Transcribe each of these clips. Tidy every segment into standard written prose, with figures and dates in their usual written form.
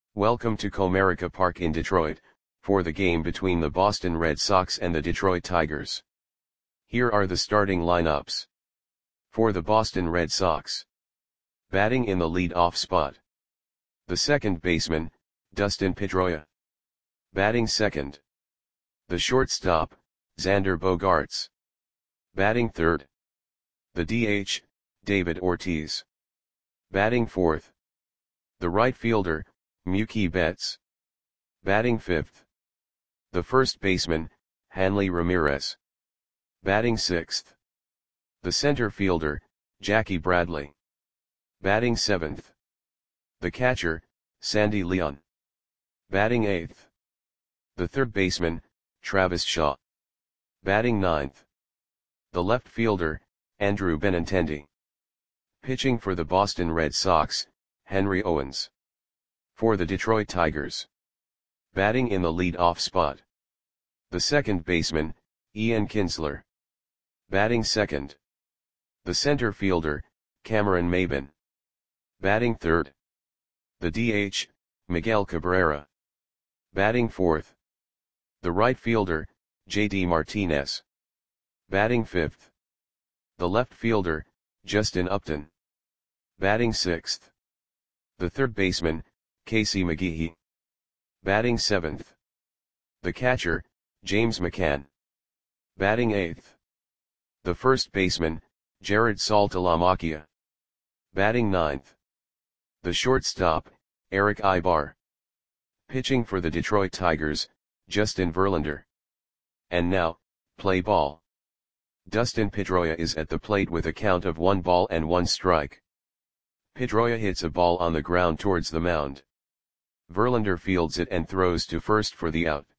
Welcome to Comerica Park in Detroit, for the game between the Boston Red Sox and the Detroit Tigers. Here are the starting lineups. For the Boston Red Sox. Batting in the lead-off spot. The second baseman, Dustin Pedroia. Batting second. The shortstop, Xander Bogaerts. Batting third. The DH, David Ortiz. Batting fourth. The right fielder, Mookie Betts. Batting fifth. The first baseman, Hanley Ramirez. Batting sixth. The center fielder, Jackie Bradley. Batting seventh. The catcher, Sandy Leon. Batting eighth. The third baseman, Travis Shaw. Batting ninth. The left fielder, Andrew Benintendi. Pitching for the Boston Red Sox, Henry Owens. For the Detroit Tigers. Batting in the lead-off spot. The second baseman, Ian Kinsler. Batting second. The center fielder, Cameron Maybin. Batting third. The DH, Miguel Cabrera. Batting fourth. The right fielder, JD Martinez. Batting fifth. The left fielder, Justin Upton. Batting sixth. The third baseman, Casey McGehee. Batting seventh. The catcher, James McCann. Batting eighth. The first baseman, Jared Saltalamacchia. Batting ninth. The shortstop, Eric Ibar. Pitching for the Detroit Tigers, Justin Verlander. And now, play ball. Dustin Pedroia is at the plate with a count of 1 ball and 1 strike. Pedroia hits a ball on the ground towards the mound. Verlander fields it and throws to first for the out.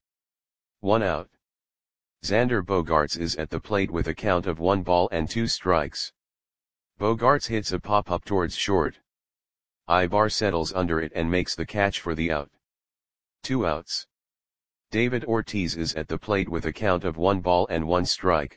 1 out. Xander Bogaerts is at the plate with a count of 1 ball and 2 strikes. Bogaerts hits a pop-up towards short. Ibar settles under it and makes the catch for the out. 2 outs. David Ortiz is at the plate with a count of 1 ball and 1 strike.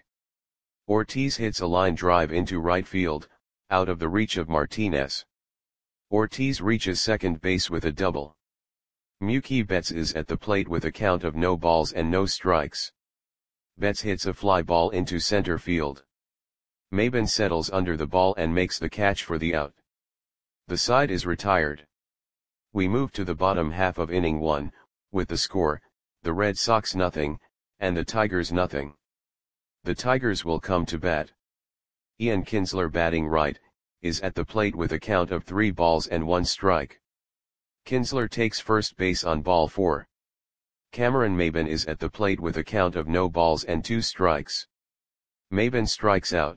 Ortiz hits a line drive into right field, out of the reach of Martinez. Ortiz reaches second base with a double. Mookie Betts is at the plate with a count of no balls and no strikes. Betts hits a fly ball into center field. Maybin settles under the ball and makes the catch for the out. The side is retired. We move to the bottom half of inning 1, with the score, the Red Sox 0, and the Tigers 0. The Tigers will come to bat. Ian Kinsler batting right, is at the plate with a count of 3 balls and 1 strike. Kinsler takes first base on ball 4. Cameron Maybin is at the plate with a count of no balls and 2 strikes. Maybin strikes out.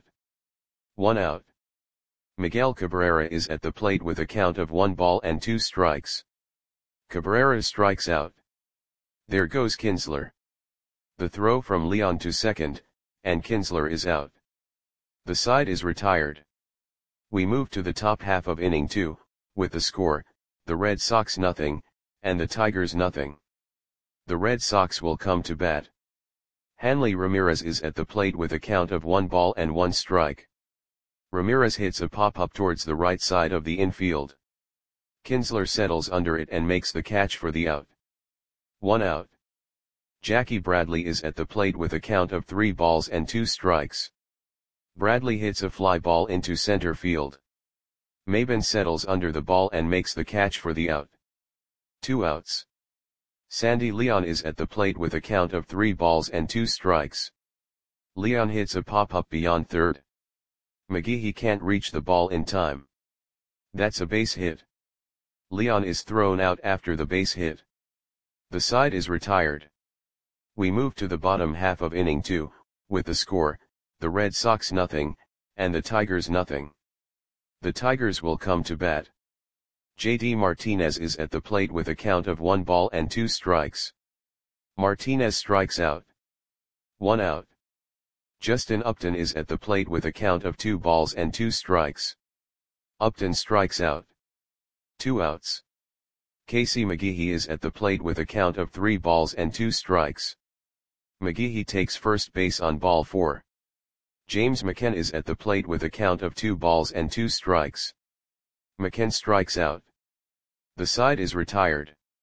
1 out. Miguel Cabrera is at the plate with a count of 1 ball and 2 strikes. Cabrera strikes out. There goes Kinsler. The throw from Leon to second, and Kinsler is out. The side is retired. We move to the top half of inning 2, with the score, the Red Sox 0, and the Tigers 0. The Red Sox will come to bat. Hanley Ramirez is at the plate with a count of 1 ball and 1 strike. Ramirez hits a pop-up towards the right side of the infield. Kinsler settles under it and makes the catch for the out. 1 out. Jackie Bradley is at the plate with a count of 3 balls and 2 strikes. Bradley hits a fly ball into center field. Maybin settles under the ball and makes the catch for the out. 2 outs. Sandy Leon is at the plate with a count of 3 balls and 2 strikes. Leon hits a pop-up beyond third. McGehee can't reach the ball in time. That's a base hit. Leon is thrown out after the base hit. The side is retired. We move to the bottom half of inning 2, with the score, the Red Sox 0, and the Tigers 0. The Tigers will come to bat. JD Martinez is at the plate with a count of 1 ball and 2 strikes. Martinez strikes out. 1 out. Justin Upton is at the plate with a count of 2 balls and 2 strikes. Upton strikes out. 2 outs. Casey McGehee is at the plate with a count of 3 balls and 2 strikes. McGehee takes first base on ball 4. James McCann is at the plate with a count of 2 balls and 2 strikes. McCann strikes out. The side is retired.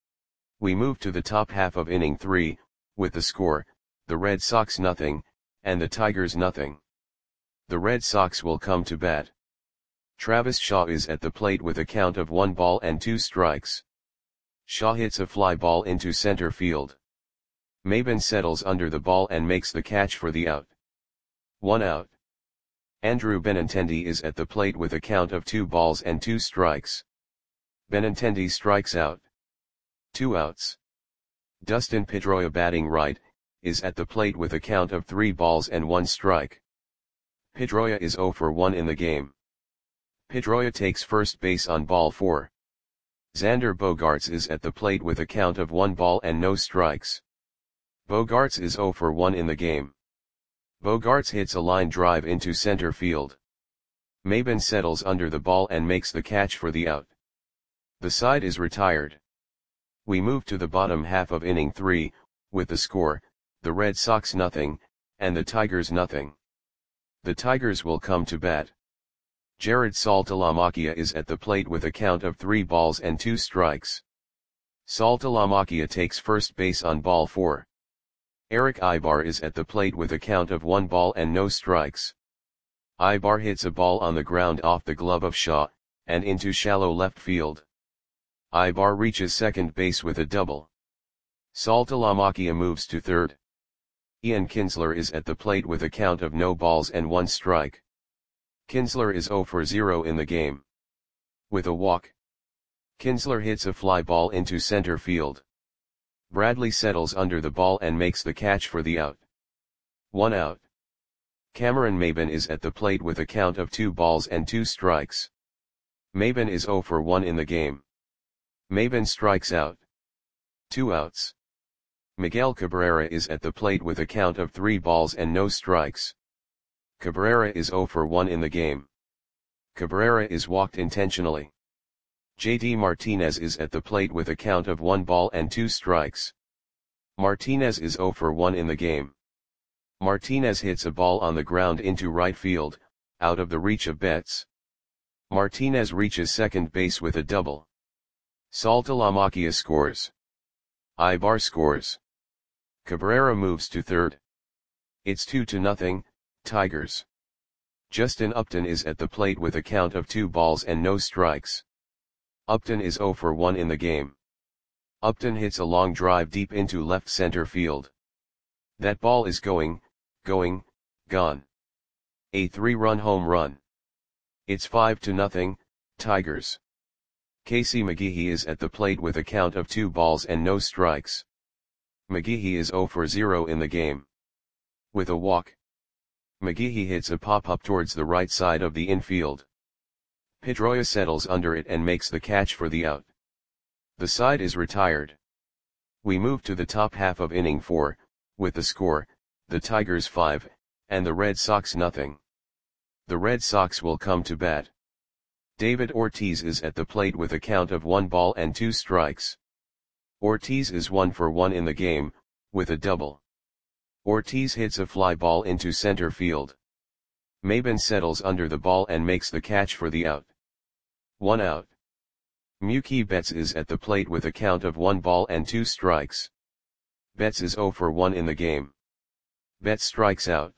We move to the top half of inning 3, with the score, the Red Sox nothing, and the Tigers nothing. The Red Sox will come to bat. Travis Shaw is at the plate with a count of 1 ball and 2 strikes. Shaw hits a fly ball into center field. Maben settles under the ball and makes the catch for the out. 1 out. Andrew Benintendi is at the plate with a count of 2 balls and 2 strikes. Benintendi strikes out. 2 outs. Dustin Pedroia, batting right, is at the plate with a count of 3 balls and 1 strike. Pedroia is 0 for 1 in the game. Pedroia takes first base on ball 4. Xander Bogaerts is at the plate with a count of 1 ball and no strikes. Bogaerts is 0 for 1 in the game. Bogaerts hits a line drive into center field. Maben settles under the ball and makes the catch for the out. The side is retired. We move to the bottom half of inning 3, with the score, the Red Sox nothing, and the Tigers nothing. The Tigers will come to bat. Jared Saltalamacchia is at the plate with a count of 3 balls and 2 strikes. Saltalamacchia takes first base on ball 4. Erick Aybar is at the plate with a count of 1 ball and no strikes. Aybar hits a ball on the ground off the glove of Shaw, and into shallow left field. Aybar reaches second base with a double. Saltalamacchia moves to third. Ian Kinsler is at the plate with a count of no balls and 1 strike. Kinsler is 0 for 0 in the game. With a walk, Kinsler hits a fly ball into center field. Bradley settles under the ball and makes the catch for the out. 1 out. Cameron Maben is at the plate with a count of 2 balls and 2 strikes. Maben is 0 for 1 in the game. Maben strikes out. 2 outs. Miguel Cabrera is at the plate with a count of 3 balls and no strikes. Cabrera is 0 for 1 in the game. Cabrera is walked intentionally. JD Martinez is at the plate with a count of 1 ball and 2 strikes. Martinez is 0 for 1 in the game. Martinez hits a ball on the ground into right field, out of the reach of Betts. Martinez reaches second base with a double. Saltalamacchia scores. Aybar scores. Cabrera moves to third. It's 2-0, Tigers. Justin Upton is at the plate with a count of 2 balls and no strikes. Upton is 0 for 1 in the game. Upton hits a long drive deep into left center field. That ball is gone. A 3-run home run. It's 5-0, Tigers. Casey McGehee is at the plate with a count of 2 balls and no strikes. McGehee is 0 for 0 in the game. With a walk, McGehee hits a pop-up towards the right side of the infield. Pedroia settles under it and makes the catch for the out. The side is retired. We move to the top half of inning 4, with the score, the Tigers 5, and the Red Sox nothing. The Red Sox will come to bat. David Ortiz is at the plate with a count of 1 ball and 2 strikes. Ortiz is 1 for 1 in the game, with a double. Ortiz hits a fly ball into center field. Maben settles under the ball and makes the catch for the out. 1 out. Mookie Betts is at the plate with a count of 1 ball and 2 strikes. Betts is 0 for 1 in the game. Betts strikes out.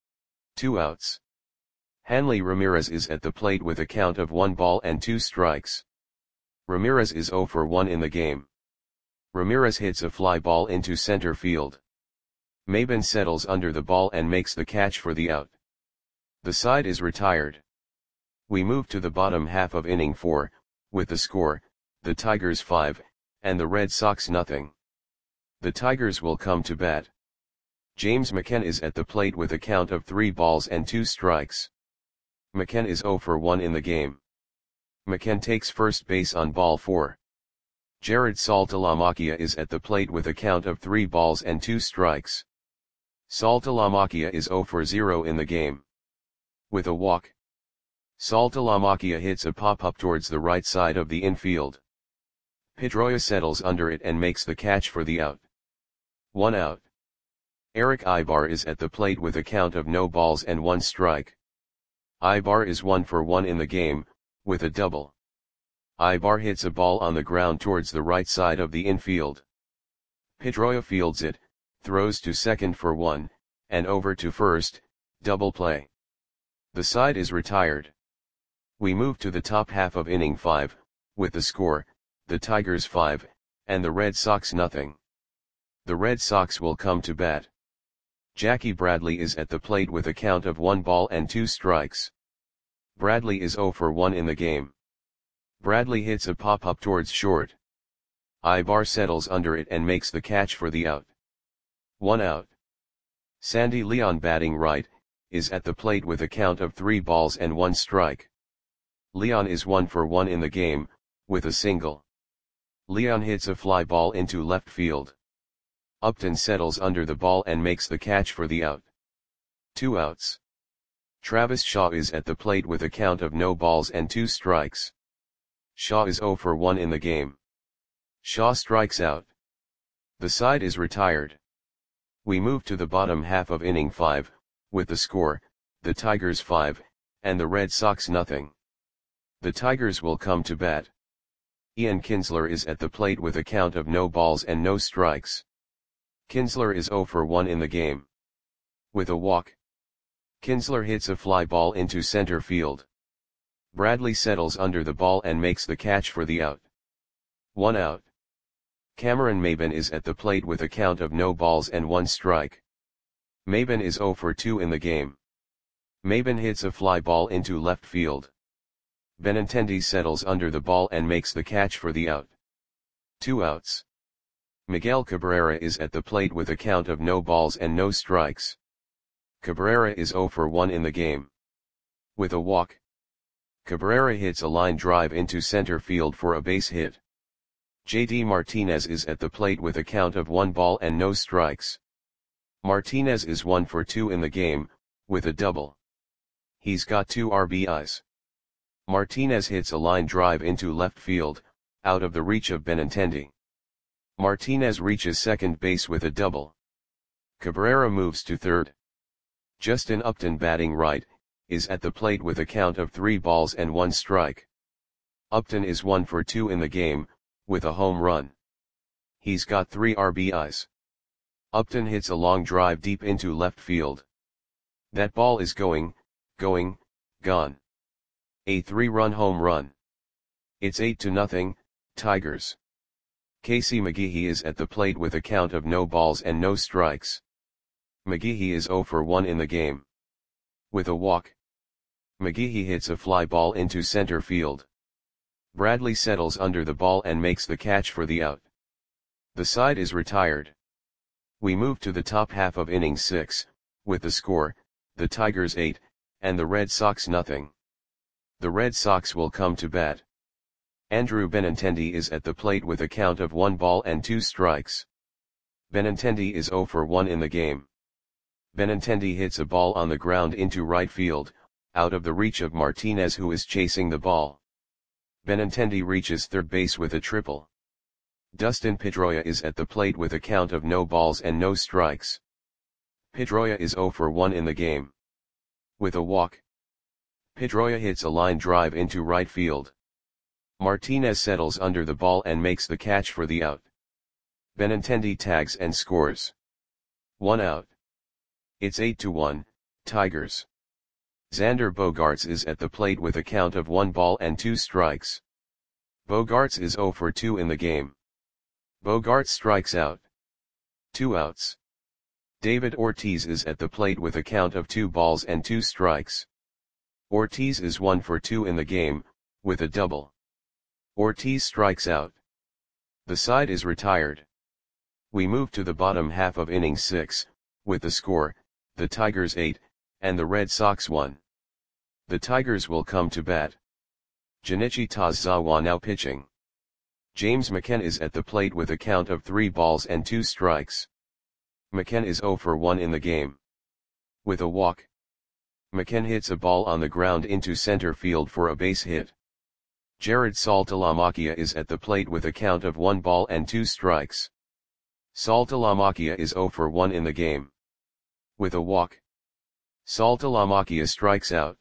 2 outs. Hanley Ramirez is at the plate with a count of 1 ball and 2 strikes. Ramirez is 0 for 1 in the game. Ramirez hits a fly ball into center field. Maben settles under the ball and makes the catch for the out. The side is retired. We move to the bottom half of inning 4, with the score, the Tigers 5, and the Red Sox nothing. The Tigers will come to bat. James McCann is at the plate with a count of 3 balls and 2 strikes. McCann is 0 for 1 in the game. McCann takes first base on ball 4. Jared Saltalamacchia is at the plate with a count of 3 balls and 2 strikes. Saltalamacchia is 0 for 0 in the game. With a walk, Saltalamacchia hits a pop-up towards the right side of the infield. Pedroia settles under it and makes the catch for the out. 1 out. Erick Aybar is at the plate with a count of no balls and 1 strike. Aybar is 1 for 1 in the game, with a double. Aybar hits a ball on the ground towards the right side of the infield. Pedroia fields it, throws to second for 1, and over to first, double play. The side is retired. We move to the top half of inning 5, with the score, the Tigers 5, and the Red Sox nothing. The Red Sox will come to bat. Jackie Bradley is at the plate with a count of 1 ball and 2 strikes. Bradley is 0 for 1 in the game. Bradley hits a pop-up towards short. Ibar settles under it and makes the catch for the out. 1 out. Sandy Leon, batting right, is at the plate with a count of 3 balls and 1 strike. Leon is 1 for 1 in the game, with a single. Leon hits a fly ball into left field. Upton settles under the ball and makes the catch for the out. 2 outs. Travis Shaw is at the plate with a count of no balls and 2 strikes. Shaw is 0 for 1 in the game. Shaw strikes out. The side is retired. We move to the bottom half of inning 5, with the score, the Tigers 5, and the Red Sox nothing. The Tigers will come to bat. Ian Kinsler is at the plate with a count of no balls and no strikes. Kinsler is 0 for 1 in the game. With a walk. Kinsler hits a fly ball into center field. Bradley settles under the ball and makes the catch for the out. 1 out. Cameron Maybin is at the plate with a count of no balls and 1 strike. Maybin is 0 for 2 in the game. Maybin hits a fly ball into left field. Benintendi settles under the ball and makes the catch for the out. 2 outs. Miguel Cabrera is at the plate with a count of no balls and no strikes. Cabrera is 0 for 1 in the game. With a walk. Cabrera hits a line drive into center field for a base hit. JD Martinez is at the plate with a count of 1 ball and no strikes. Martinez is 1 for 2 in the game, with a double. He's got 2 RBIs. Martinez hits a line drive into left field, out of the reach of Benintendi. Martinez reaches second base with a double. Cabrera moves to third. Justin Upton, batting right, is at the plate with a count of 3 balls and 1 strike. Upton is 1 for 2 in the game, with a home run. He's got 3 RBIs. Upton hits a long drive deep into left field. That ball is gone. A 3-run home run. It's 8-0, Tigers. Casey McGehee is at the plate with a count of no balls and no strikes. McGehee is 0 for 1 in the game. With a walk. McGehee hits a fly ball into center field. Bradley settles under the ball and makes the catch for the out. The side is retired. We move to the top half of inning 6, with the score, the Tigers 8, and the Red Sox nothing. The Red Sox will come to bat. Andrew Benintendi is at the plate with a count of 1 ball and 2 strikes. Benintendi is 0 for 1 in the game. Benintendi hits a ball on the ground into right field, out of the reach of Martinez, who is chasing the ball. Benintendi reaches third base with a triple. Dustin Pedroia is at the plate with a count of no balls and no strikes. Pedroia is 0 for 1 in the game. With a walk. Pedroia hits a line drive into right field. Martinez settles under the ball and makes the catch for the out. Benintendi tags and scores. 1 out. It's 8-1, Tigers. Xander Bogaerts is at the plate with a count of 1 ball and 2 strikes. Bogaerts is 0 for 2 in the game. Bogaerts strikes out. 2 outs. David Ortiz is at the plate with a count of 2 balls and 2 strikes. Ortiz is 1 for 2 in the game, with a double. Ortiz strikes out. The side is retired. We move to the bottom half of inning 6, with the score, the Tigers 8, and the Red Sox 1. The Tigers will come to bat. Junichi Tazawa now pitching. James McCann is at the plate with a count of 3 balls and 2 strikes. McCann is 0 for 1 in the game. With a walk. McCann hits a ball on the ground into center field for a base hit. Jared Saltalamacchia is at the plate with a count of 1 ball and 2 strikes. Saltalamacchia is 0 for 1 in the game. With a walk. Saltalamacchia strikes out.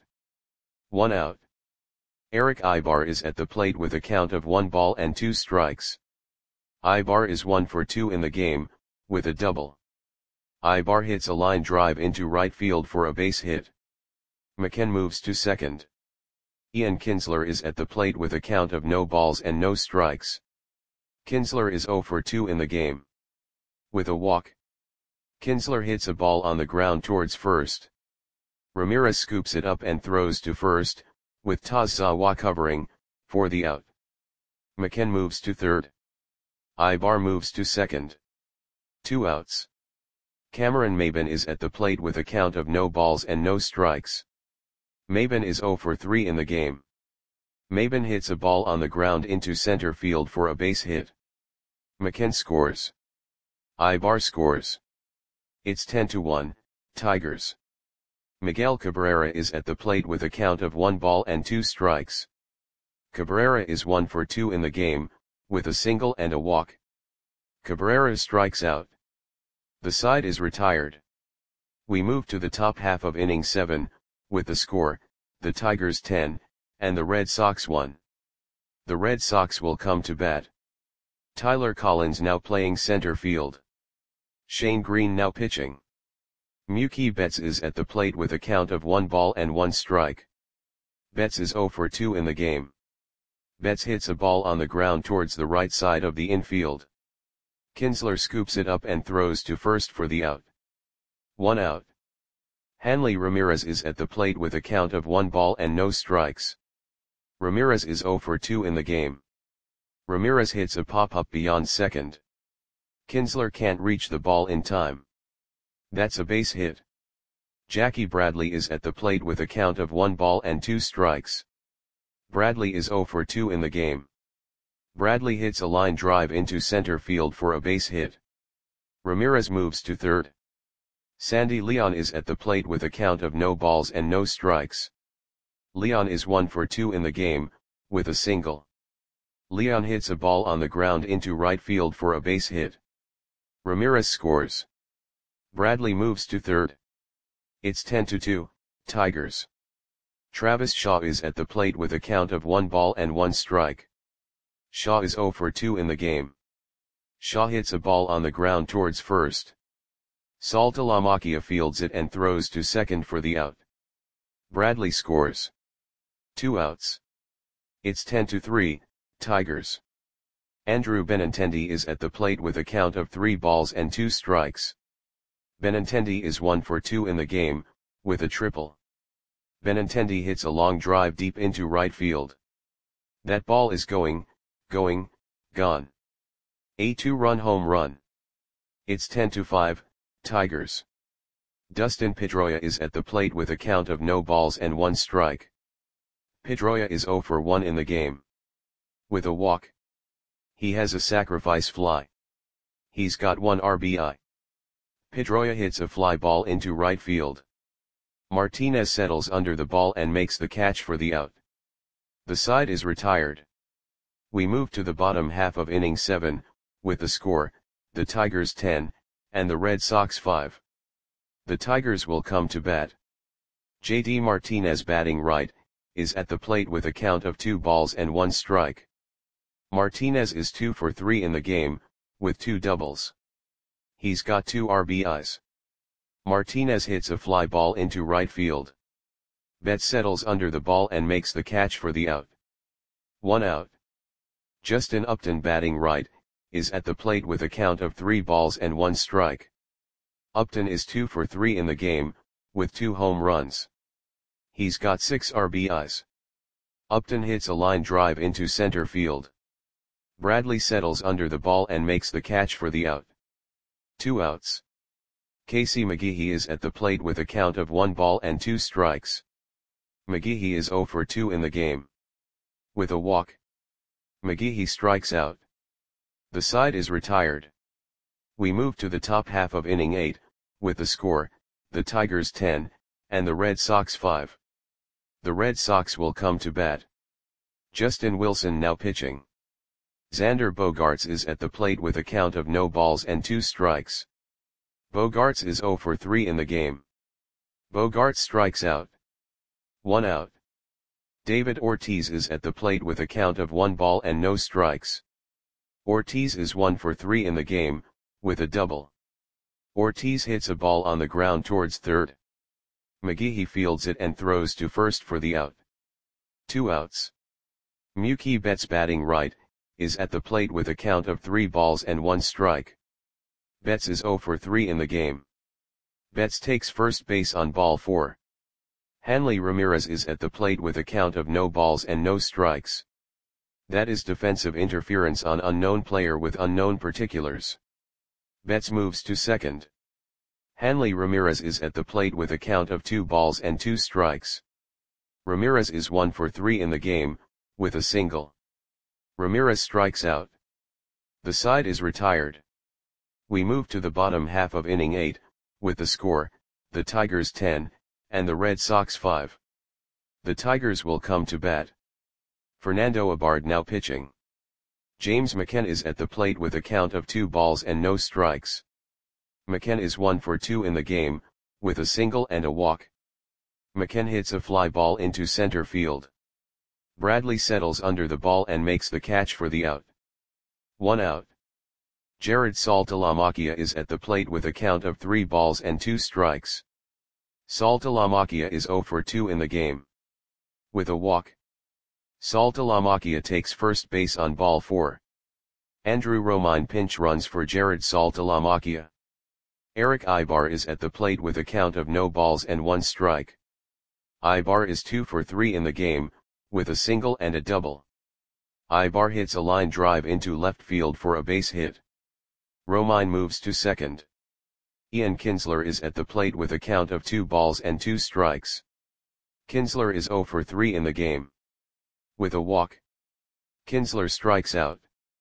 1 out. Eric Ibar is at the plate with a count of 1 ball and 2 strikes. Ibar is 1 for 2 in the game, with a double. Ibar hits a line drive into right field for a base hit. McKen moves to second. Ian Kinsler is at the plate with a count of no balls and no strikes. Kinsler is 0 for 2 in the game. With a walk. Kinsler hits a ball on the ground towards first. Ramirez scoops it up and throws to first, with Tazawa covering, for the out. McKen moves to third. Ibar moves to second. 2 outs. Cameron Maben is at the plate with a count of no balls and no strikes. Maben is 0 for 3 in the game. Maben hits a ball on the ground into center field for a base hit. McKen scores. Ibar scores. It's 10-1, Tigers. Miguel Cabrera is at the plate with a count of 1 ball and 2 strikes. Cabrera is 1 for 2 in the game, with a single and a walk. Cabrera strikes out. The side is retired. We move to the top half of inning 7, with the score, the Tigers 10, and the Red Sox 1. The Red Sox will come to bat. Tyler Collins now playing center field. Shane Green now pitching. Mookie Betts is at the plate with a count of 1 ball and 1 strike. Betts is 0 for 2 in the game. Betts hits a ball on the ground towards the right side of the infield. Kinsler scoops it up and throws to first for the out. 1 out. Hanley Ramirez is at the plate with a count of 1 ball and no strikes. Ramirez is 0 for 2 in the game. Ramirez hits a pop-up beyond second. Kinsler can't reach the ball in time. That's a base hit. Jackie Bradley is at the plate with a count of 1 ball and 2 strikes. Bradley is 0 for 2 in the game. Bradley hits a line drive into center field for a base hit. Ramirez moves to third. Sandy Leon is at the plate with a count of no balls and no strikes. Leon is 1 for 2 in the game, with a single. Leon hits a ball on the ground into right field for a base hit. Ramirez scores. Bradley moves to third. It's 10-2, Tigers. Travis Shaw is at the plate with a count of 1 ball and 1 strike. Shaw is 0 for 2 in the game. Shaw hits a ball on the ground towards first. Saltalamacchia fields it and throws to second for the out. Bradley scores. 2 outs. It's 10-3, Tigers. Andrew Benintendi is at the plate with a count of 3 balls and 2 strikes. Benintendi is 1 for 2 in the game, with a triple. Benintendi hits a long drive deep into right field. That ball is gone. A 2-run home run. It's 10-5, Tigers. Dustin Pedroia is at the plate with a count of no balls and 1 strike. Pedroia is 0 for 1 in the game. With a walk. He has a sacrifice fly. He's got 1 RBI. Pedroia hits a fly ball into right field. Martinez settles under the ball and makes the catch for the out. The side is retired. We move to the bottom half of inning 7, with the score, the Tigers 10, and the Red Sox 5. The Tigers will come to bat. JD Martinez batting right, is at the plate with a count of 2 balls and 1 strike. Martinez is 2 for 3 in the game, with 2 doubles. He's got 2 RBIs. Martinez hits a fly ball into right field. Betts settles under the ball and makes the catch for the out. 1 out. Justin Upton batting right, is at the plate with a count of 3 balls and 1 strike. Upton is 2 for 3 in the game, with 2 home runs. He's got 6 RBIs. Upton hits a line drive into center field. Bradley settles under the ball and makes the catch for the out. 2 outs. Casey McGehee is at the plate with a count of 1 ball and 2 strikes. McGehee is 0 for 2 in the game. With a walk. McGehee strikes out. The side is retired. We move to the top half of inning 8, with the score, the Tigers 10, and the Red Sox 5. The Red Sox will come to bat. Justin Wilson now pitching. Xander Bogaerts is at the plate with a count of no balls and 2 strikes. Bogaerts is 0 for 3 in the game. Bogaerts strikes out. 1 out. David Ortiz is at the plate with a count of 1 ball and no strikes. Ortiz is 1 for 3 in the game, with a double. Ortiz hits a ball on the ground towards third. McGehee fields it and throws to first for the out. 2 outs. Mookie Betts, batting right, is at the plate with a count of 3 balls and 1 strike. Betts is 0 for 3 in the game. Betts takes first base on ball 4. Hanley Ramirez is at the plate with a count of no balls and no strikes. That is defensive interference on unknown player with unknown particulars. Betts moves to second. Hanley Ramirez is at the plate with a count of 2 balls and 2 strikes. Ramirez is 1 for 3 in the game, with a single. Ramirez strikes out. The side is retired. We move to the bottom half of inning 8, with the score, the Tigers 10, and the Red Sox 5. The Tigers will come to bat. Fernando Abard now pitching. James McCann is at the plate with a count of 2 balls and no strikes. McCann is 1 for 2 in the game, with a single and a walk. McCann hits a fly ball into center field. Bradley settles under the ball and makes the catch for the out. 1 out. Jared Saltalamacchia is at the plate with a count of 3 balls and 2 strikes. Saltalamacchia is 0 for 2 in the game. With a walk. Saltalamacchia takes first base on ball 4. Andrew Romine pinch runs for Jared Saltalamacchia. Eric Ibar is at the plate with a count of no balls and 1 strike. Ibar is 2 for 3 in the game, with a single and a double. Ibar hits a line drive into left field for a base hit. Romine moves to second. Ian Kinsler is at the plate with a count of 2 balls and 2 strikes. Kinsler is 0 for 3 in the game. With a walk. Kinsler strikes out.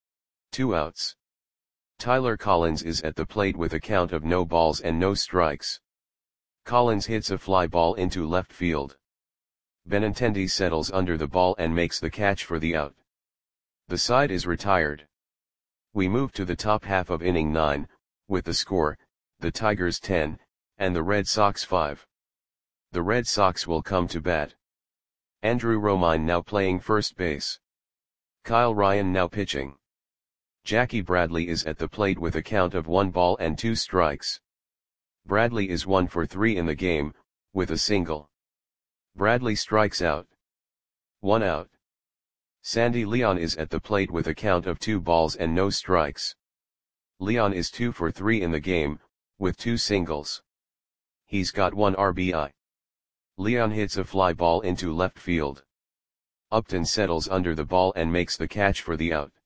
2 outs. Tyler Collins is at the plate with a count of no balls and no strikes. Collins hits a fly ball into left field. Benintendi settles under the ball and makes the catch for the out. The side is retired. We move to the top half of inning 9, with the score, the Tigers 10, and the Red Sox 5. The Red Sox will come to bat. Andrew Romine now playing first base. Kyle Ryan now pitching. Jackie Bradley is at the plate with a count of 1 ball and 2 strikes. Bradley is 1 for 3 in the game, with a single. Bradley strikes out. 1 out. Sandy Leon is at the plate with a count of 2 balls and no strikes. Leon is 2 for 3 in the game, with 2 singles. He's got 1 RBI. Leon hits a fly ball into left field. Upton settles under the ball and makes the catch for the out.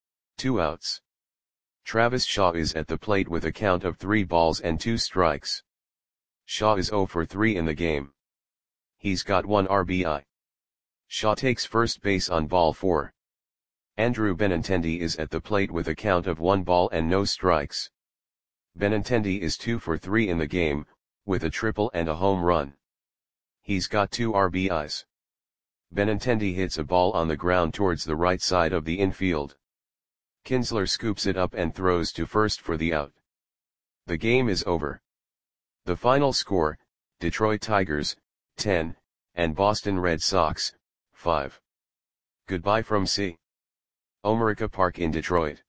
2 outs. Travis Shaw is at the plate with a count of 3 balls and 2 strikes. Shaw is 0 for 3 in the game. He's got 1 RBI. Shaw takes first base on ball 4. Andrew Benintendi is at the plate with a count of 1 ball and no strikes. Benintendi is 2 for 3 in the game, with a triple and a home run. He's got 2 RBIs. Benintendi hits a ball on the ground towards the right side of the infield. Kinsler scoops it up and throws to first for the out. The game is over. The final score, Detroit Tigers, 10, and Boston Red Sox, 5. Goodbye from C. Omerica Park in Detroit.